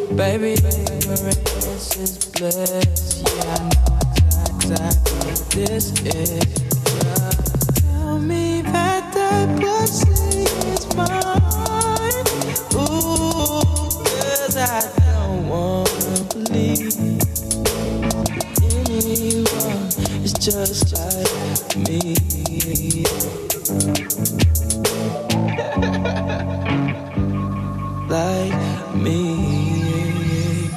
Baby, ignorance is bliss. Yeah, I know exactly what this is. Tell me that that pussy is mine. Ooh, 'cause I don't wanna believe anyone is just like me. Like me.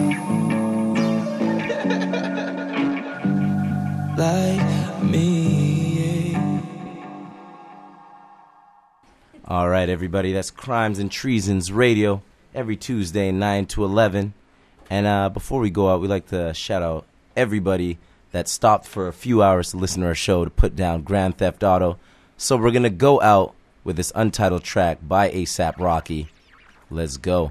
Like me. All right, everybody, that's Crimes and Treasons Radio every Tuesday 9 to 11. And before we go out, we'd like to shout out everybody that stopped for a few hours to listen to our show to put down Grand Theft Auto. So we're going to go out with this untitled track by A$AP Rocky. Let's go.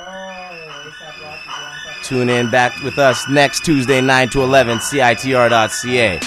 Tune in back with us next Tuesday 9 to 11, CITR.ca.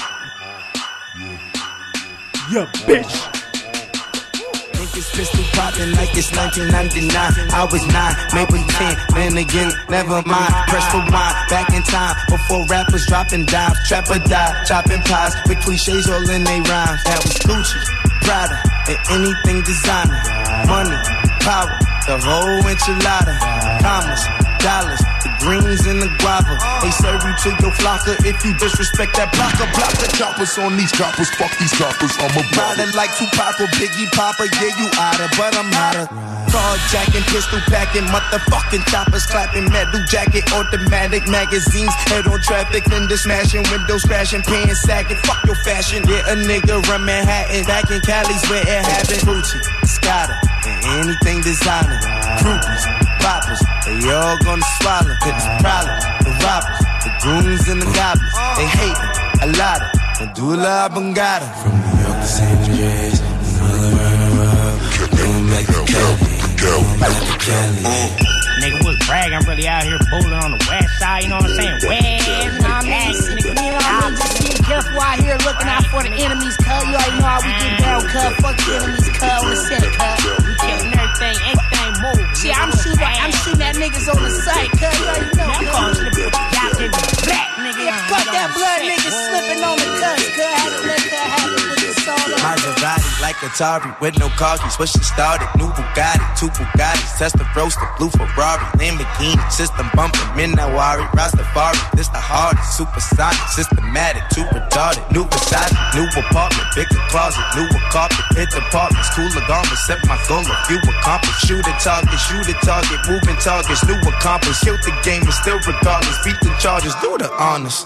Yeah, bitch. Pistol popping like it's 1999. I was 9, maybe 10, then again, never mind. Press rewind, back in time, before rappers dropping dimes. Trap or die, chopping pies, with cliches all in they rhymes. That was Gucci, Prada, and anything designer. Money, power, the whole enchilada. Commas, dollars, the greens and the guava. They serve you to your flocker if you disrespect that blocker. Block the choppers on these choppers, fuck these choppers, I'm a rider like Tupac or Biggie Papa. Yeah, you oughta, but I'm hotter. Carjacking, pistol packing, motherfucking choppers clapping, metal jacket, automatic magazines, head on traffic, fender smashing, windows crashing, pants sagging, fuck your fashion. Yeah, a nigga run Manhattan, back in Cali's where it happened. Gucci, Scotta, and anything designer. Groupies, poppers, they all gonna swallow. It's a problem, the robbers, the goons and the goblins. They hate me, a lot of Medulla Oblongata. From New York to San Andreas, all around the world, going back to Cali, going back to Cali. Nigga was bragging, I'm really out here bowling on the west side, you know what I'm saying? West, I'm asking, nigga, you know what I mean? Just be careful out here looking out for the enemies, cuz. You already know how we get down, cuz. Fuck the enemies, cuz, on the set, cuz. We killing everything, anything move. See, I'm shooting that niggas on the site, cuz. You already know, cuz. I'm slipping out there black, nigga. Yeah, fuck that blood nigga slipping on the cuss, cuz. Had to let that happen with the song. Maserati like Atari with no car keys. When she started, new Bugatti, 2 Bugattis, Tesla roasted, blue Ferrari, Lamborghini, system bumping, Minawari, Rastafari. This the hardest, supersonic, systematic, too retarded. New Versace, new apartment, bigger closet, newer carpet, hit apartments, cooler garments, set my goal, a few accomplished. Shoot a target, moving targets, new accomplished. Killed the game, but still regardless, beat the charges, do the honors.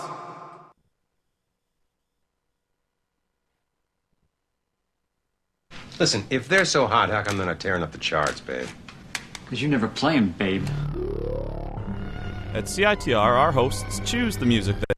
Listen, if they're so hot, how come they're not tearing up the charts, babe? Because you never play 'em, babe. At CITR, our hosts choose the music that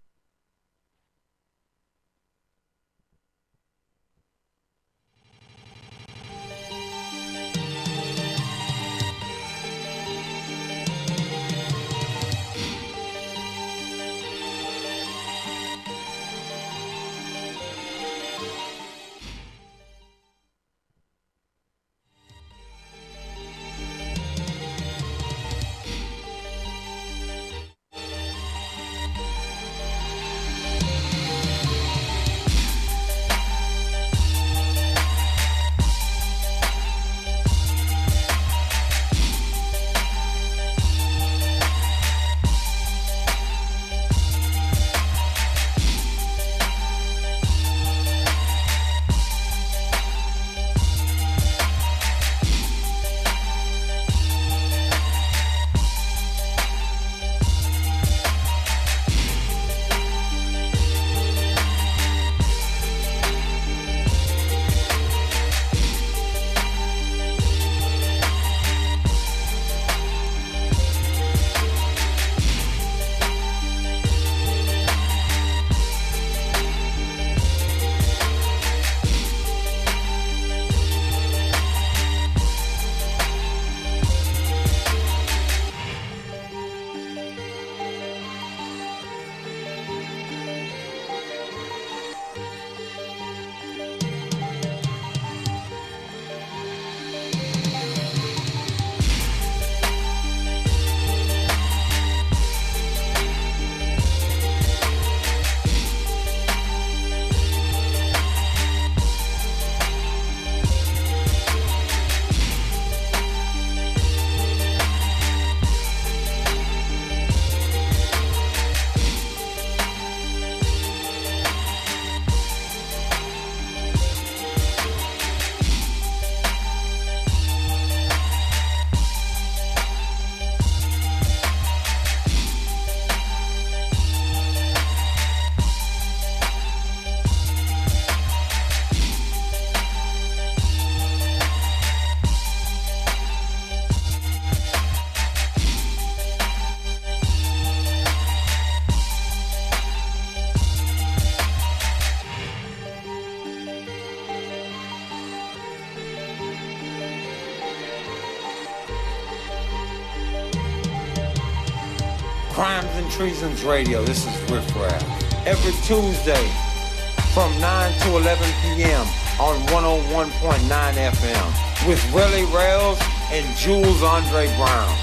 Crimes and Treasons Radio. This is Riff Raff. Every Tuesday from 9 to 11 p.m. on 101.9 FM with Relly Rails and Jules Andre Brown.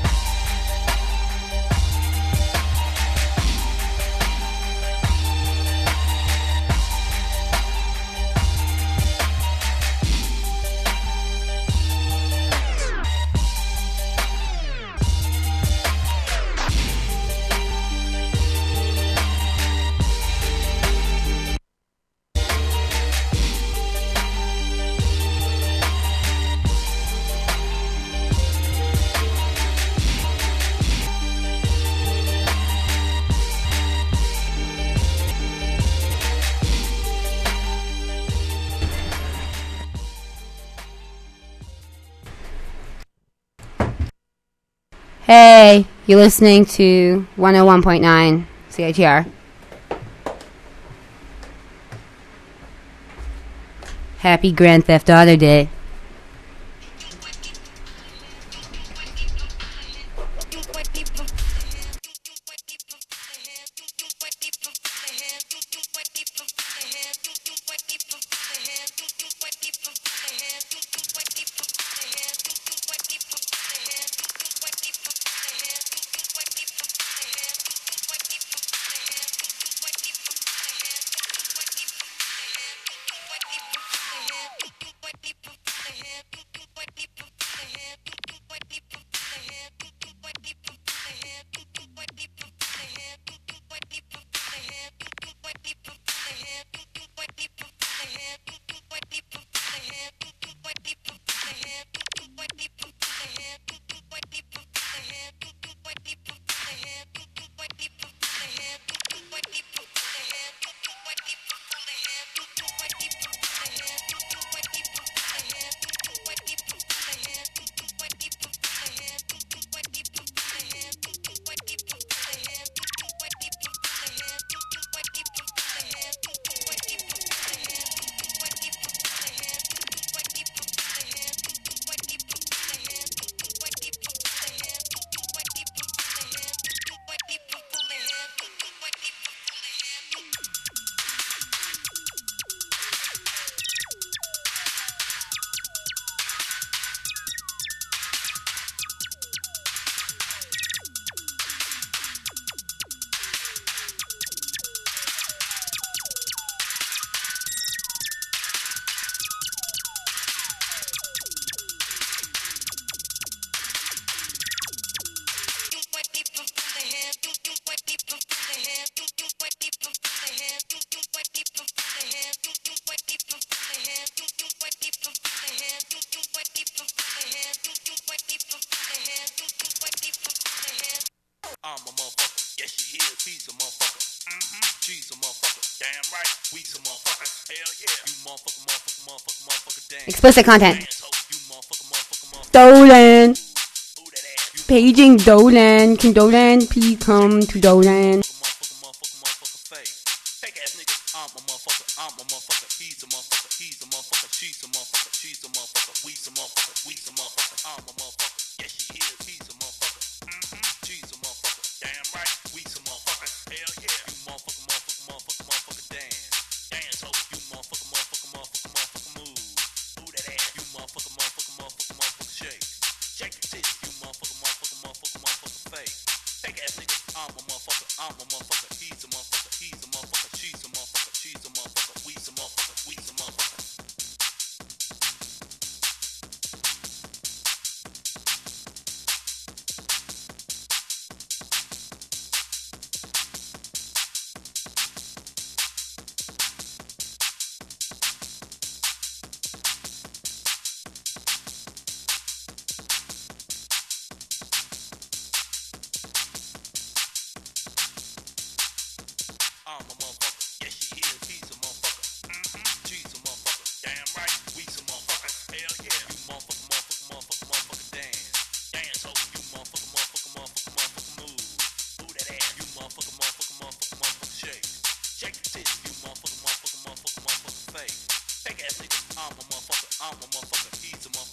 Hey, you're listening to 101.9 CITR. Happy Grand Theft Auto Day. Explicit content. Dolan. Paging Dolan. Can Dolan please come to Dolan?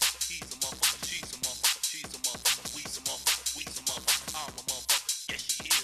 She's a motherfucker, we's a motherfucker, we's a motherfucker, I'm a motherfucker, yes she is.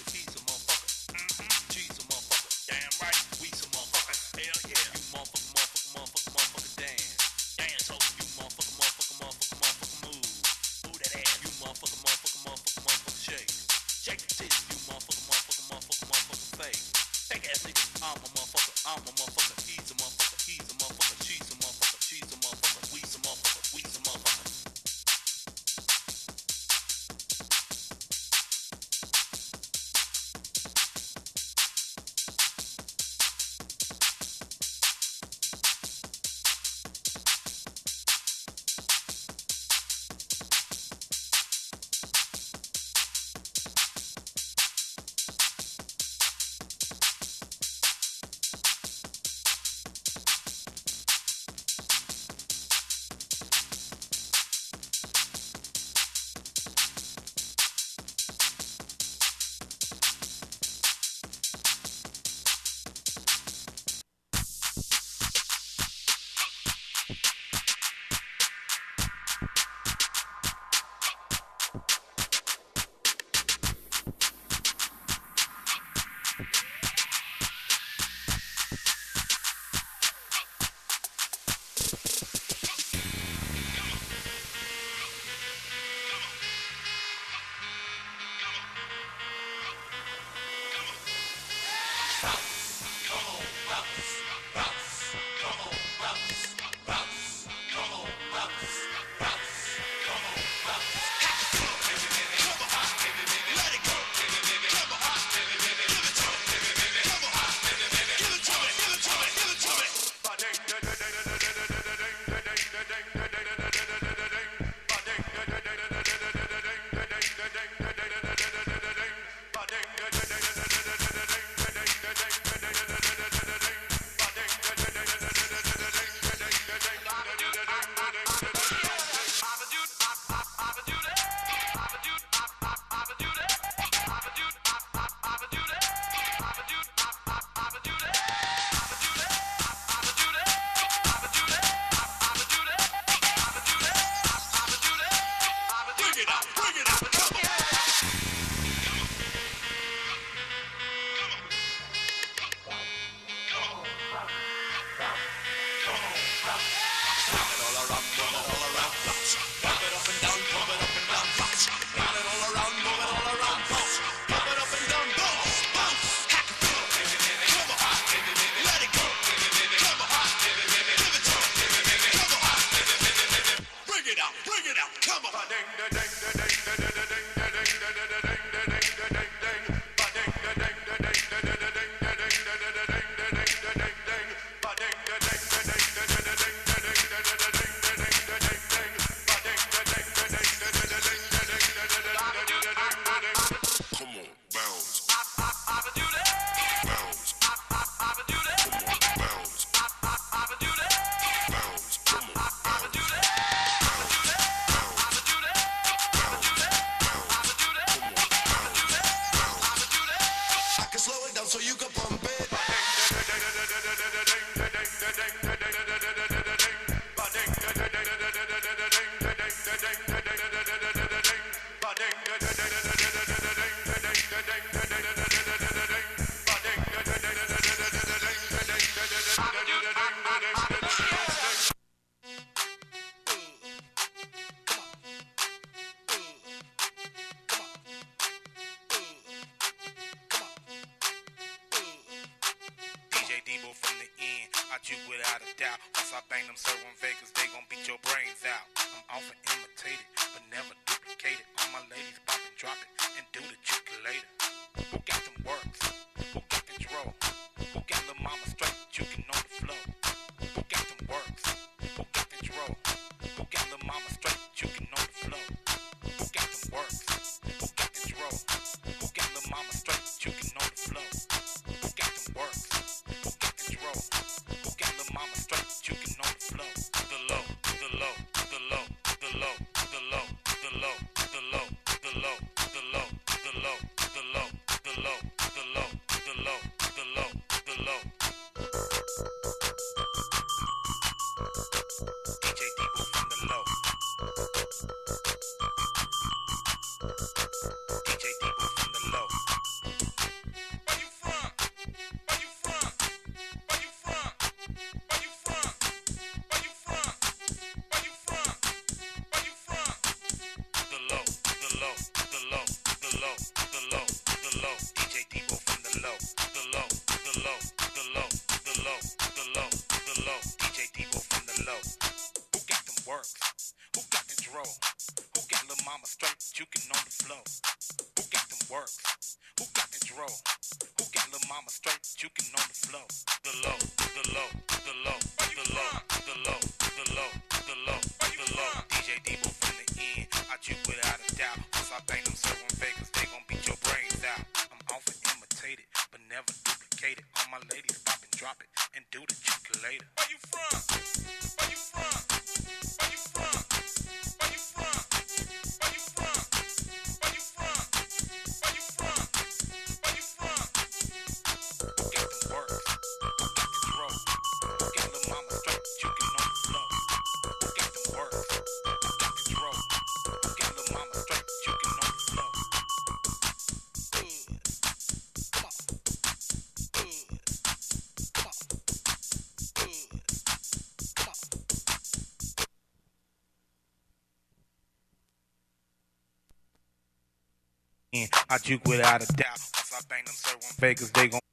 I juke without a doubt. Once I bang them certain fakers, they gon'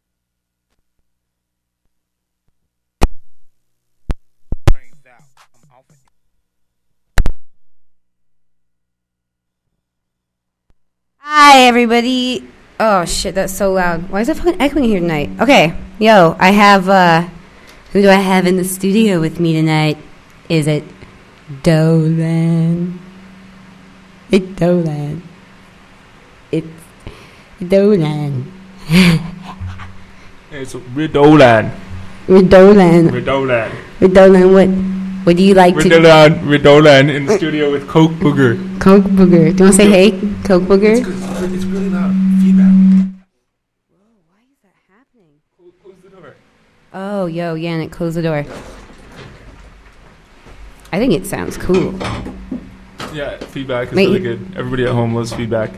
brains out. I'm off it. Hi, everybody. Oh, shit, that's so loud. Why is it fucking echoing here tonight? Okay, yo, I have, who do I have in the studio with me tonight? Is it Dolan? Hey, Dolan. It's Dolan. It's Ridolan. Ridolan. Ridolan. Ridolan, what do you like to... Ridolan in the studio with Coke Booger. Coke Booger. Do you want to say hey, Coke Booger? It's really loud. Feedback. Whoa, why is that happening? Close the door. Oh, yo, Yannick, close the door. I think it sounds cool. Yeah, feedback is really good. Everybody at home loves feedback.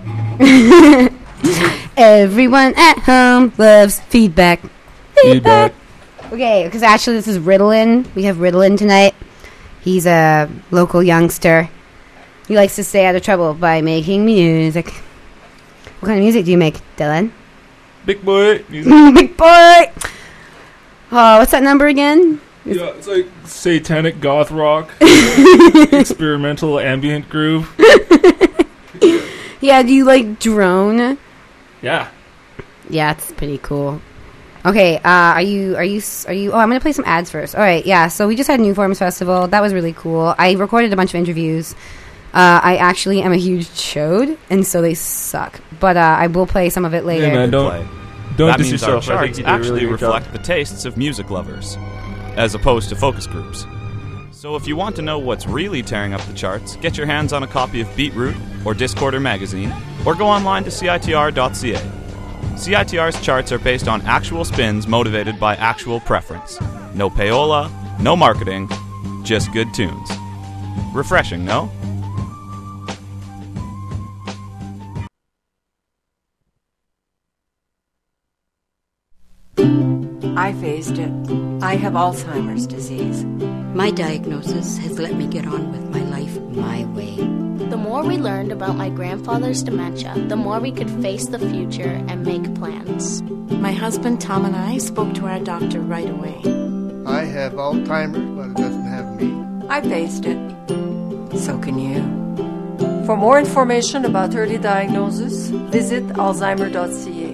Everyone at home loves feedback. Feedback. Okay, because actually this is Ritalin. We have Ritalin tonight. He's a local youngster. He likes to stay out of trouble by making music. What kind of music do you make, Dylan? Big boy music. Big boy! Oh, what's that number again? Yeah, it's like satanic goth rock. Experimental ambient groove. Yeah, do you like drone? Yeah. Yeah, it's pretty cool. Okay, are you, oh, I'm gonna play some ads first. Alright, yeah, so we just had New Forms Festival. That was really cool. I recorded a bunch of interviews. I actually am a huge chode, and so they suck. But, I will play some of it later. Yeah, man, don't that diss means yourself. our I think charts you did a actually really good reflect job. the tastes of music lovers, as opposed to focus groups. So if you want to know what's really tearing up the charts, get your hands on a copy of Beatroot or Discorder magazine, or go online to CITR.ca. CITR's charts are based on actual spins motivated by actual preference. No payola, no marketing, just good tunes. Refreshing, no? I faced it. I have Alzheimer's disease. My diagnosis has let me get on with my life my way. The more we learned about my grandfather's dementia, the more we could face the future and make plans. My husband Tom and I spoke to our doctor right away. I have Alzheimer's, but it doesn't have me. I faced it. So can you. For more information about early diagnosis, visit alzheimer.ca.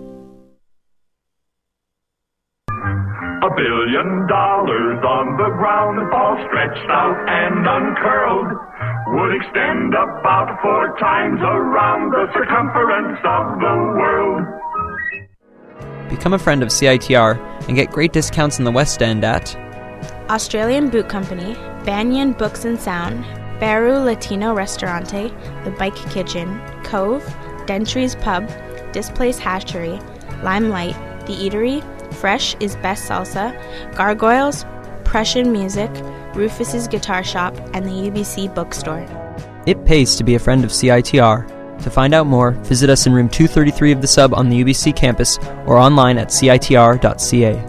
$1 billion on the ground, all stretched out and uncurled, would extend about 4 times around the circumference of the world. Become a friend of CITR and get great discounts in the West End at Australian Boot Company, Banyan Books and Sound, Baru Latino Restaurante, The Bike Kitchen, Cove, Dentry's Pub, Displaced Hatchery, Limelight, The Eatery, Fresh is Best Salsa, Gargoyles, Prussian Music, Rufus's Guitar Shop, and the UBC Bookstore. It pays to be a friend of CITR. To find out more, visit us in room 233 of the Sub on the UBC campus or online at citr.ca.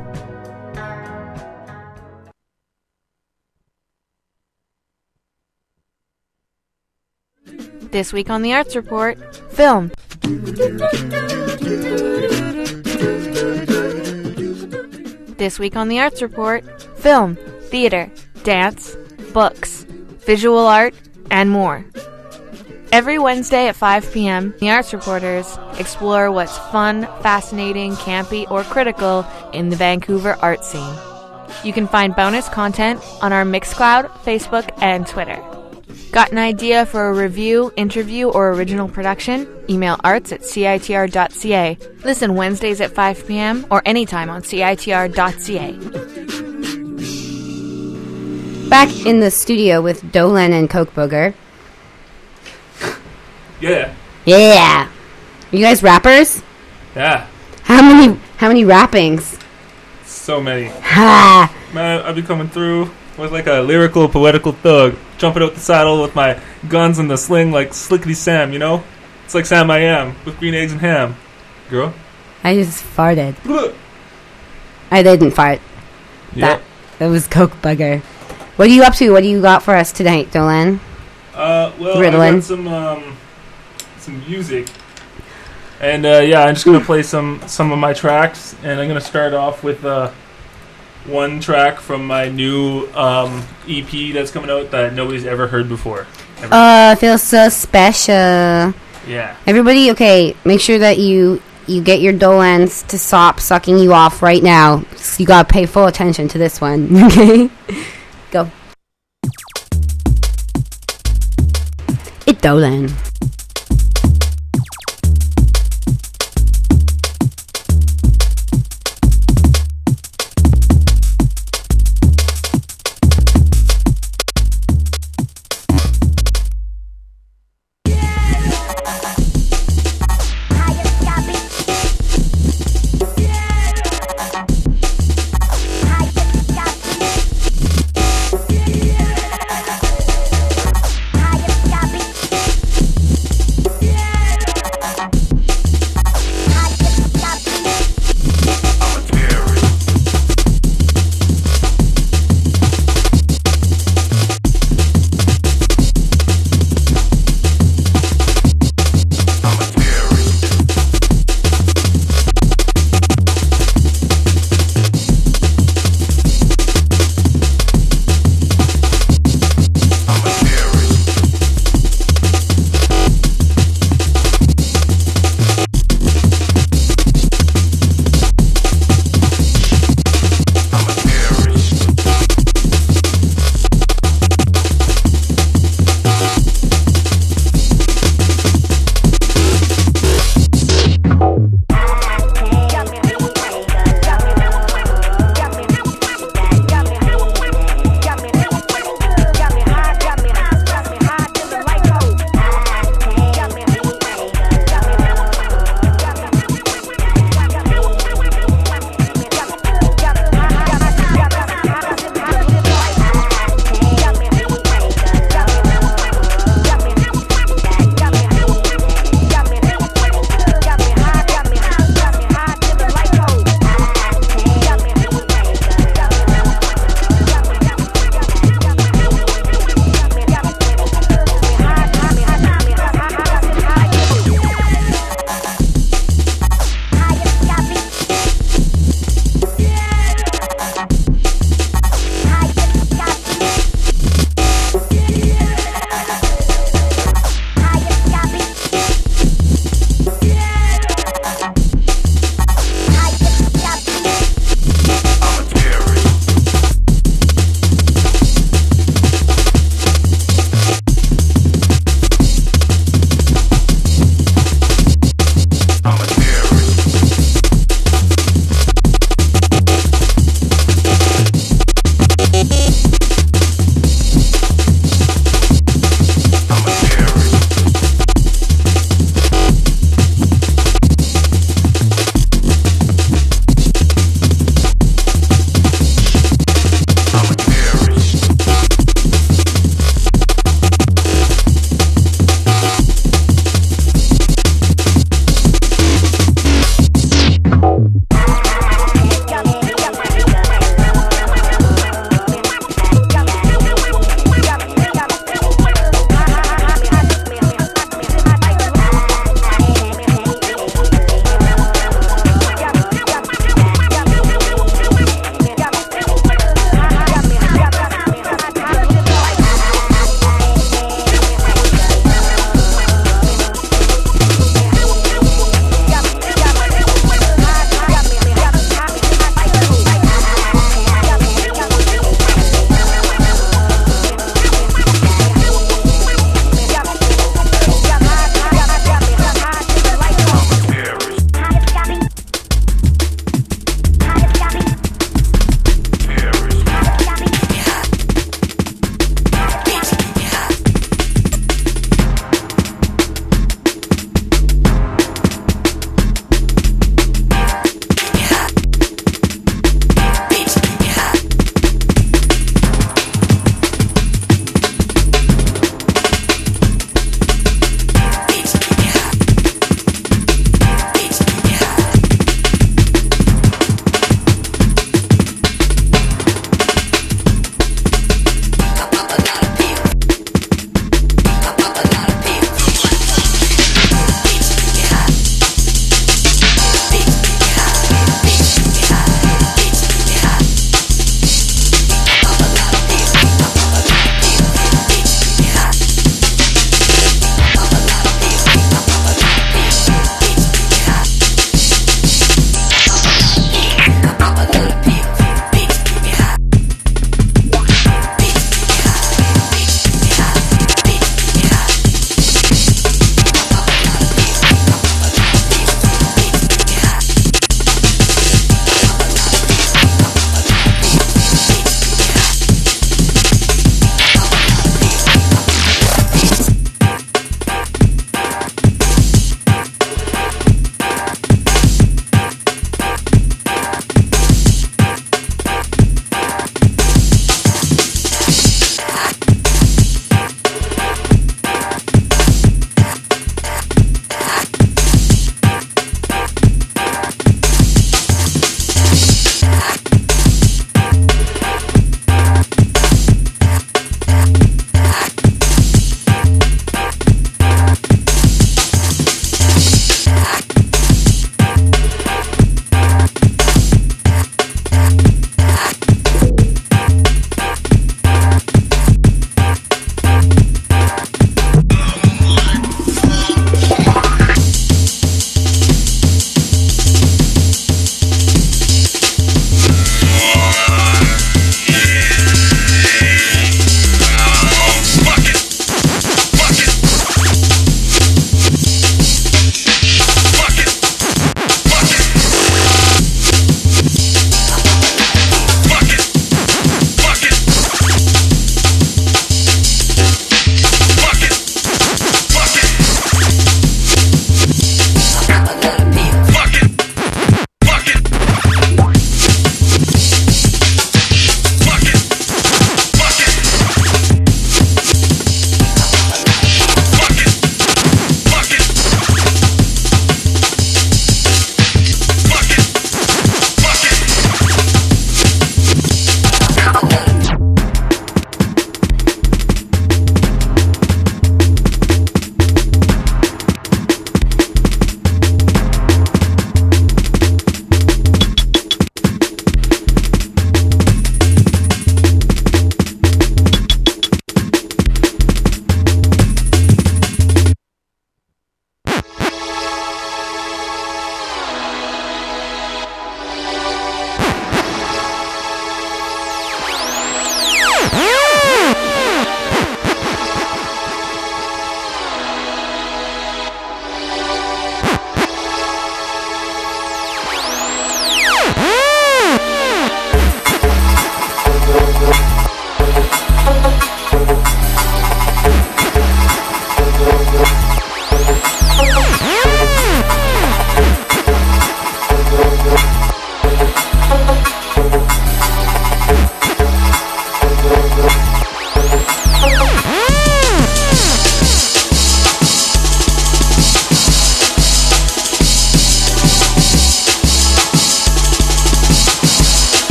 This week on the Arts Report, film. This week on the Arts Report, film, theater, dance, books, visual art, and more. Every Wednesday at 5 p.m., the Arts Reporters explore what's fun, fascinating, campy, or critical in the Vancouver art scene. You can find bonus content on our Mixcloud, Facebook, and Twitter. Got an idea for a review, interview, or original production? Email arts@citr.ca. Listen Wednesdays at 5 p.m. or anytime on citr.ca. Back in the studio with Dolan and Coke Booger. Yeah. Yeah. Are you guys rappers? Yeah. How many rappings? So many. Ha! Man, I'll be coming through with like a lyrical, poetical thug, jumping out the saddle with my guns and the sling like Slickety Sam, you know? It's like Sam I Am, with green eggs and ham. Girl? I just farted. I didn't fart. Yeah. That was Coke Bugger. What are you up to? What do you got for us tonight, Dolan? Well, Ritalin. I got some music. And yeah, I'm just gonna play some of my tracks, and I'm gonna start off with one track from my new EP that's coming out that nobody's ever heard before. I feel so special. Yeah. Everybody, okay, make sure that you get your Dolans to stop sucking you off right now. You gotta pay full attention to this one, okay? Go. It's Dolan.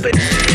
it.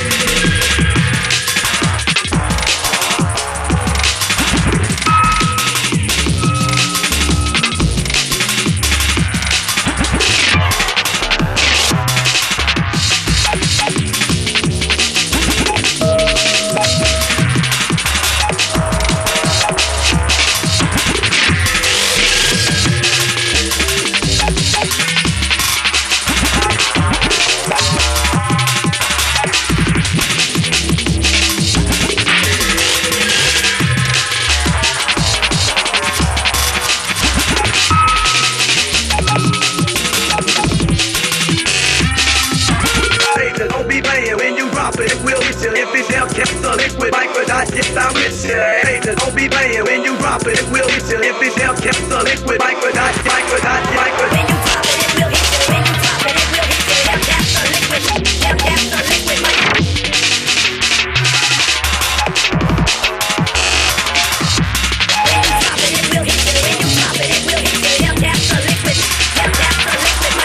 Don't be playing when you drop it, it will hit you. If it's hell kept the liquid, microdot. When you drop it, it will hit you. When you drop it, it will hit you. Hell kept the liquid, hell kept the liquid, when you drop it, it will hit you. When you drop it, it will hit you. Hell kept the liquid, hell kept the liquid,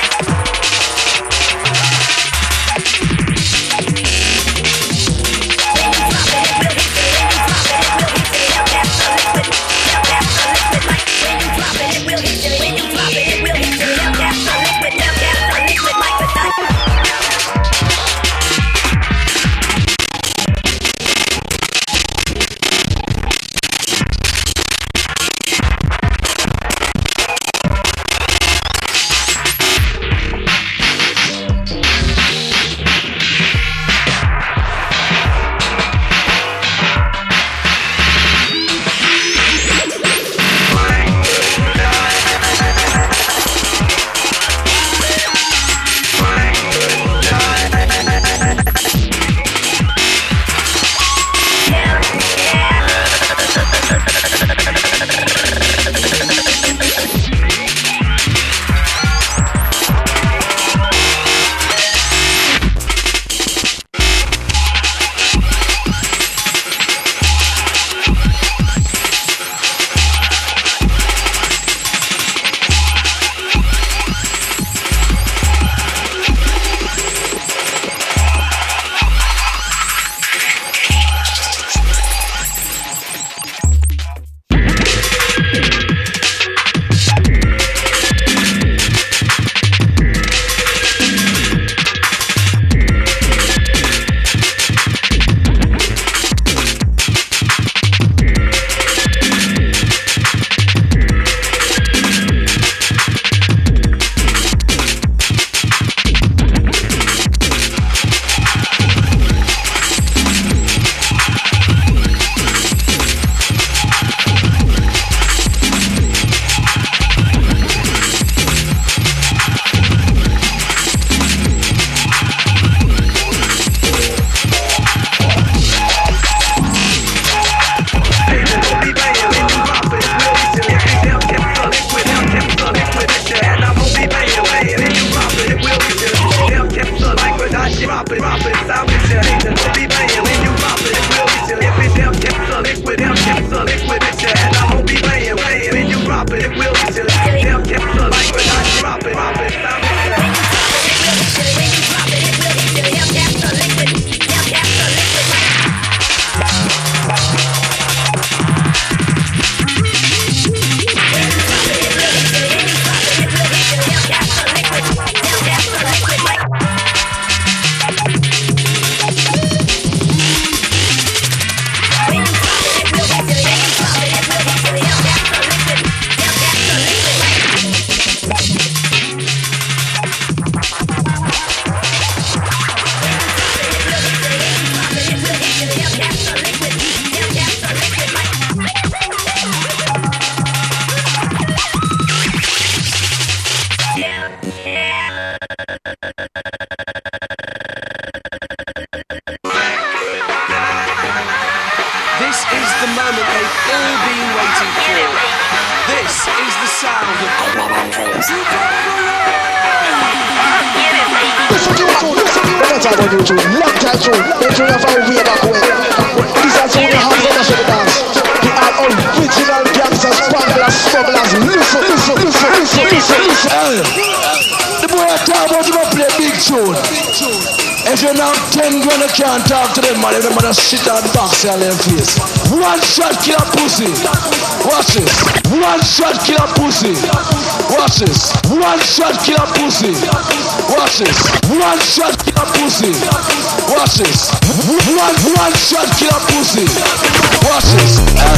If you're not 10 grand, you can't talk to them, man. If them mother shit on the box on their face. One shot kill a pussy. Watch this. One shot kill a pussy. Watch this. One shot kill a pussy. Watch this. One shot kill a pussy. Watch this. One shot kill a pussy. Watch this.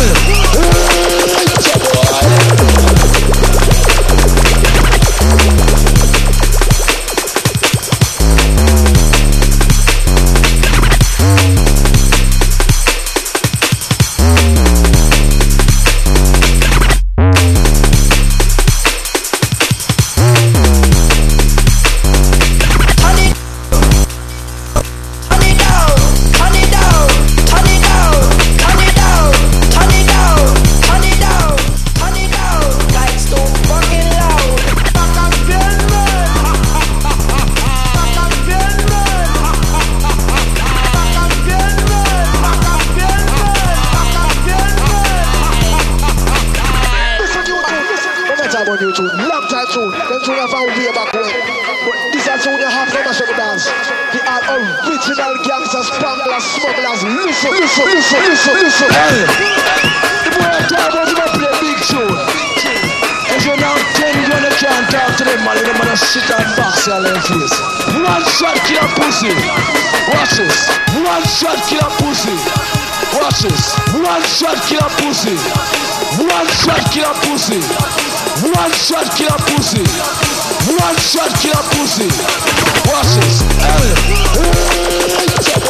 Listen. Hey. The boy talk about him play big tune. If you're not 10 grand, you can't talk to them, man. They mother shit on box on their face. One shot kill a pussy. Watch this. One shot kill a pussy. Watch this. One shot kill a pussy. One shot kill a pussy. One shot kill a pussy. One shot kill a pussy. Watch this. Hey.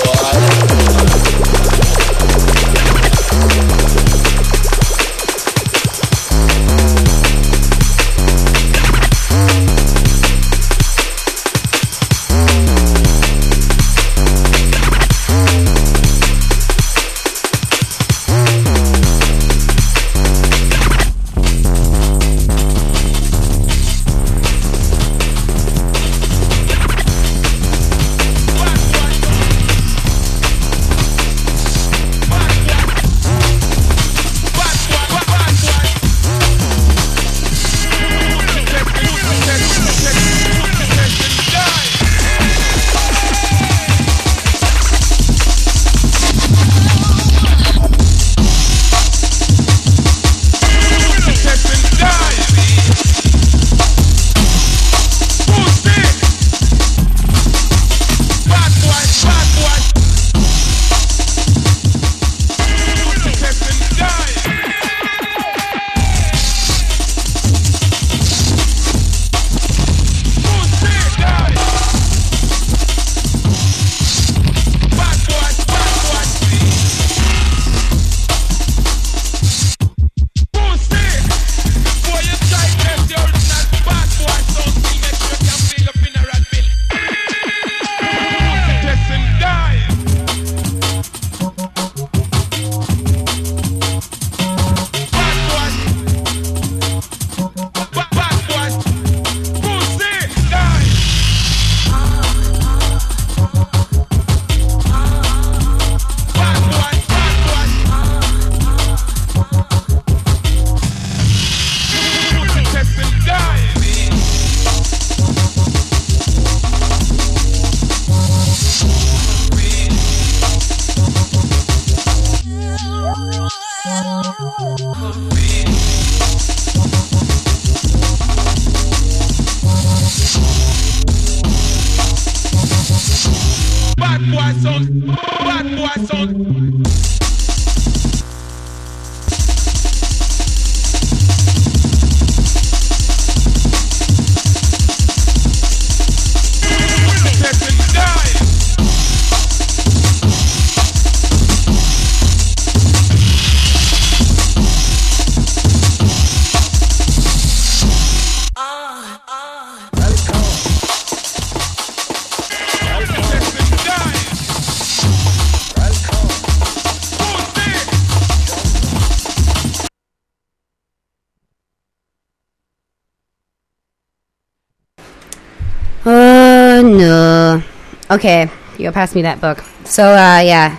No. Okay, you pass me that book. So, yeah.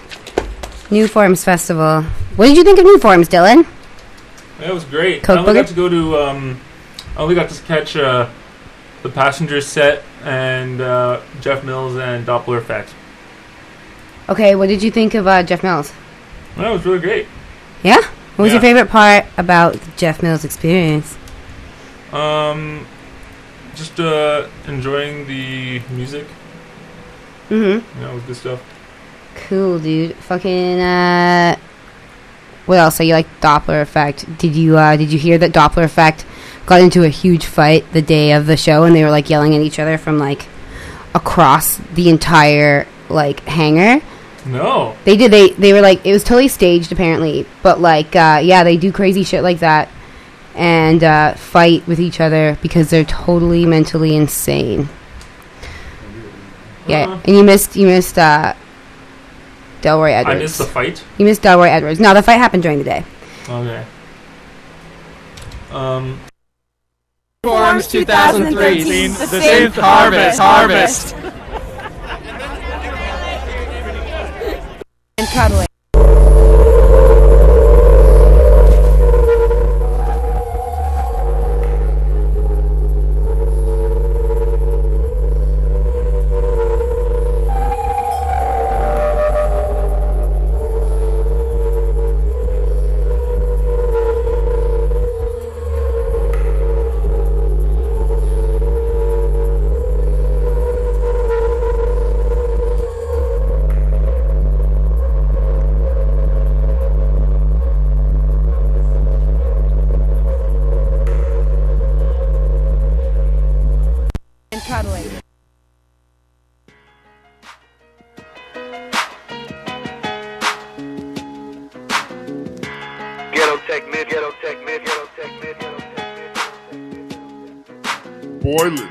New Forms Festival. What did you think of New Forms, Dylan? That was great. Coke I only got to go to, I only got to catch The Passengers set and Jeff Mills and Doppler Effect. Okay, what did you think of Jeff Mills? That was really great. Yeah? What was your favorite part about the Jeff Mills experience? Just enjoying the music. Mm-hmm. It was good stuff. Cool, dude. Fucking, what else? So you like Doppler Effect. Did you hear that Doppler Effect got into a huge fight the day of the show and they were, like, yelling at each other from, like, across the entire, like, hangar? No. They did. They were, like, it was totally staged, apparently. But, like, yeah, they do crazy shit like that and fight with each other because they're totally mentally insane. Yeah, and you missed Delroy Edwards. I missed the fight? You missed Delroy Edwards. No, the fight happened during the day. Okay. Forms 2003. The Synth Harvest. And cuddling. Boiling.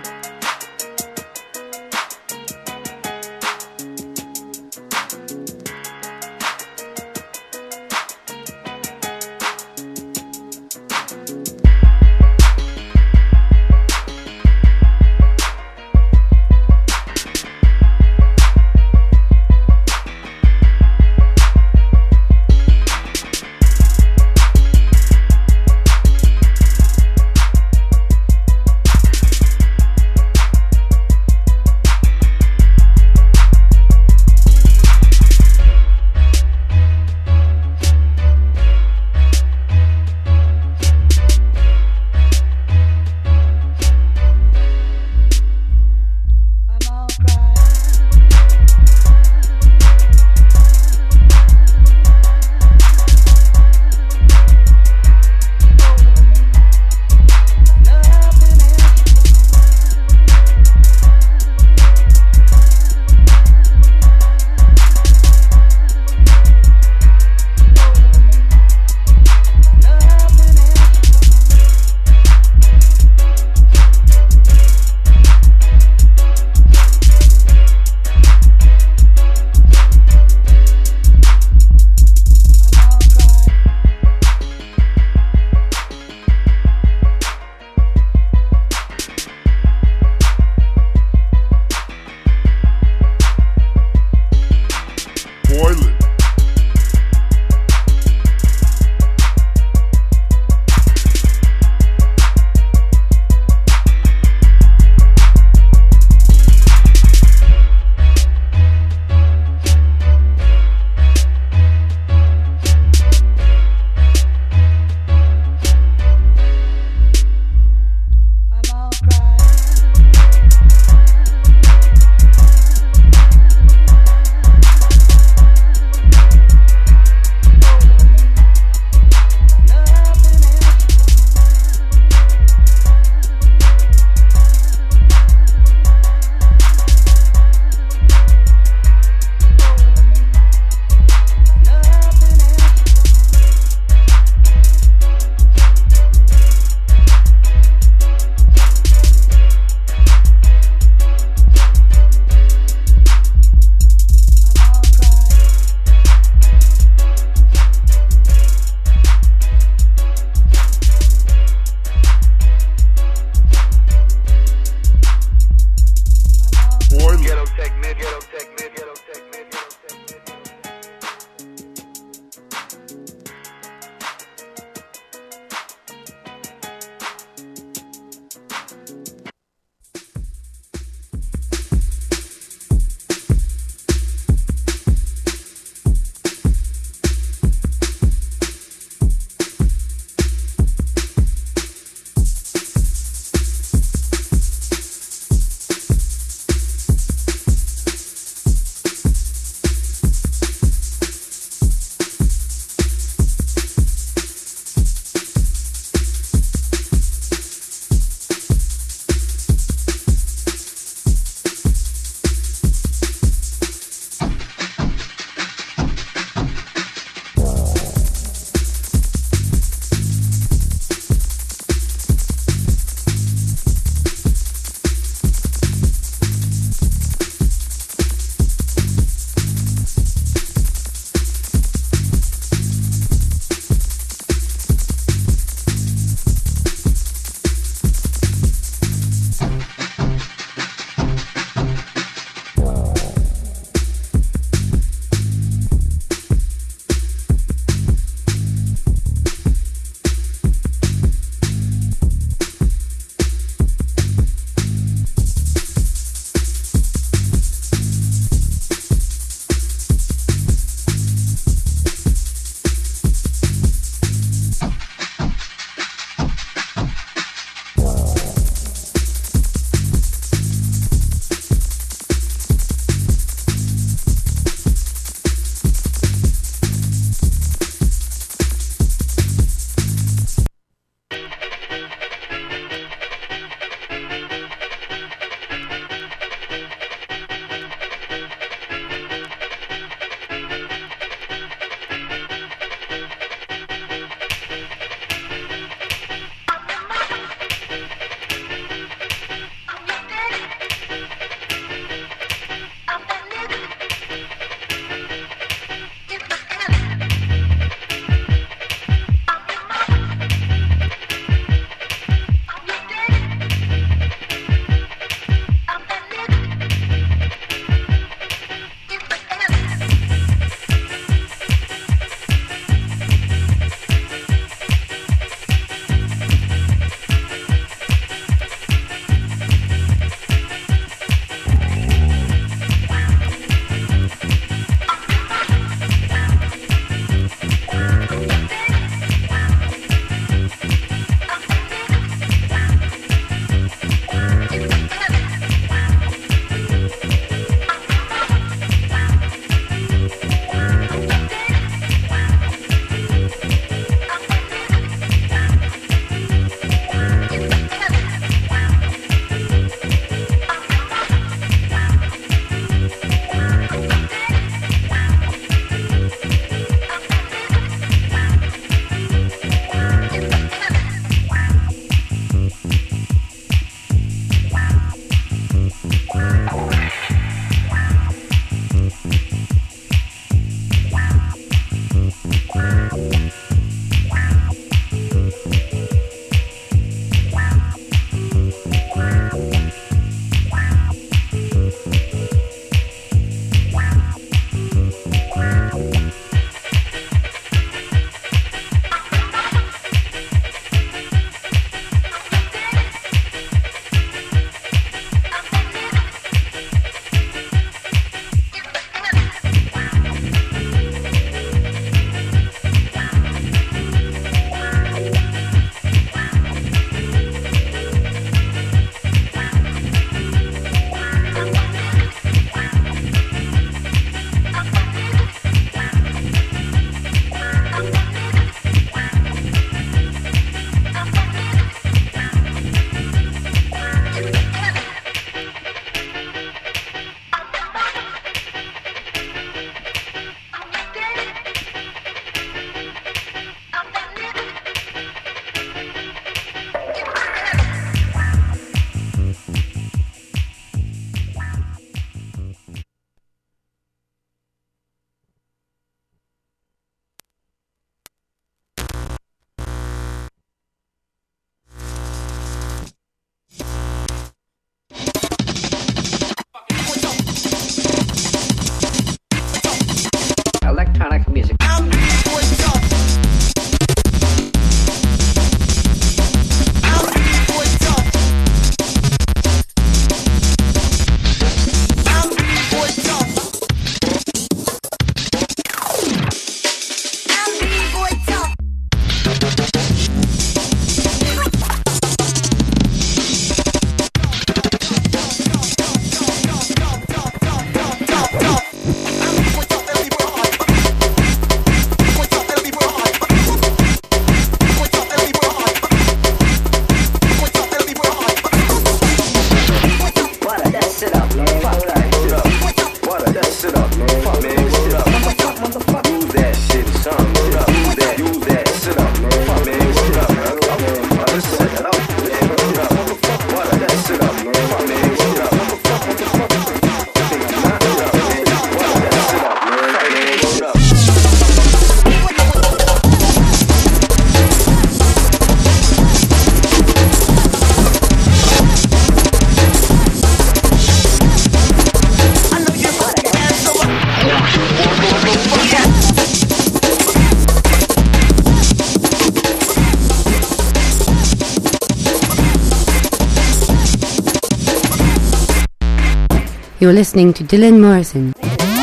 You're listening to Dylan Morrison.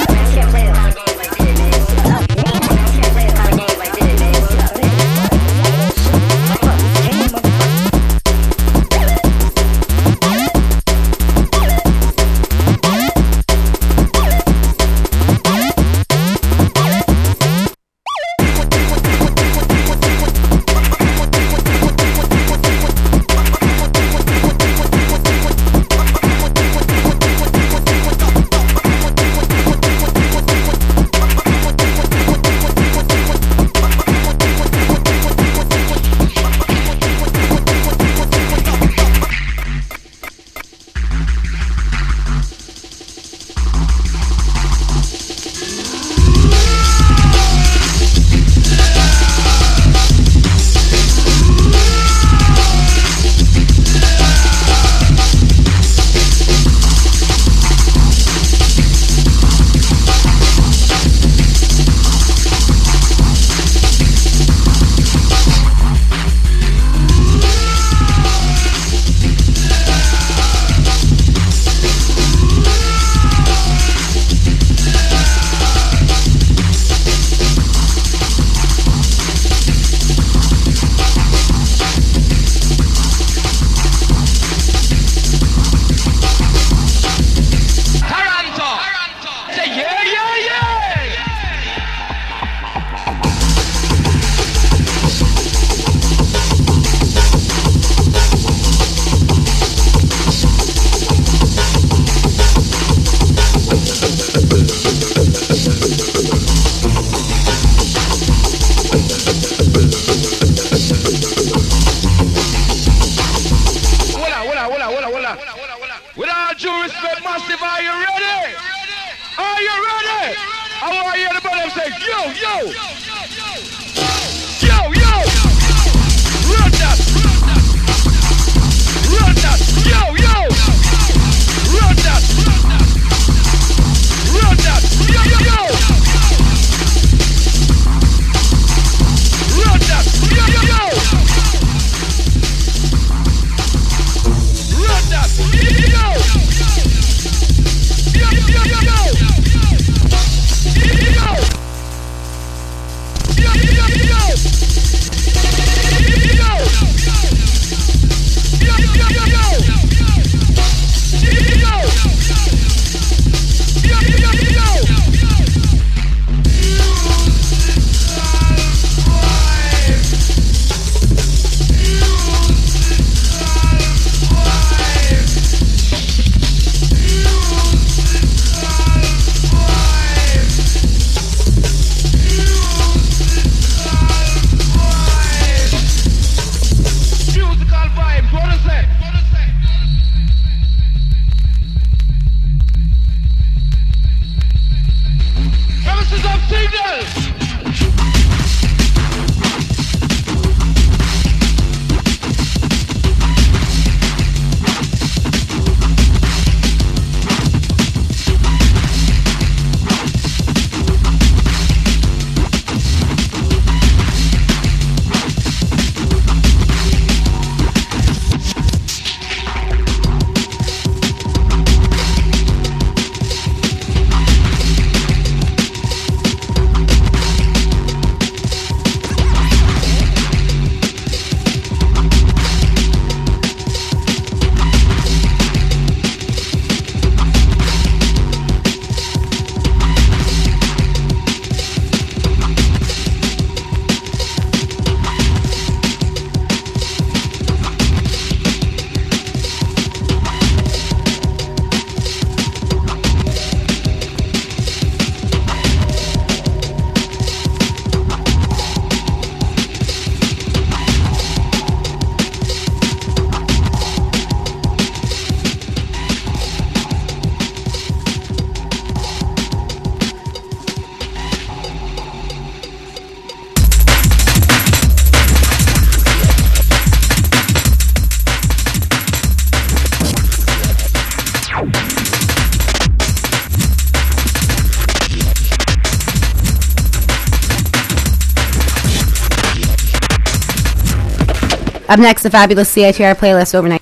With all due respect, Massive, are you ready? Are you ready? I want to hear the brother say, yo, yo. Yo, yo. Run that. Run that. Yo, yo. Run that. Run that. Yo, yo, yo. Run that. Yo, yo, yo. Run that. Yo, yo, yo. Yo, yo, yo, yo. Yo, yo, yo, yo. Up next, the fabulous CITR playlist overnight.